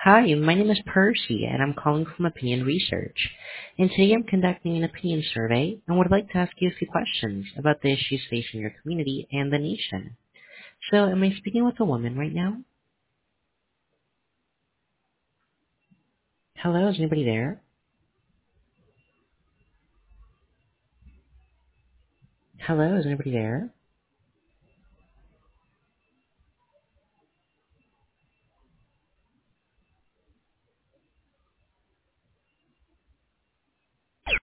Hi, my name is Percy, and I'm calling from Opinion Research. And today I'm conducting an opinion survey and would like to ask you a few questions about the issues facing your community and the nation. So, am I speaking with a woman right now? Hello, is anybody there? Hello, is anybody there?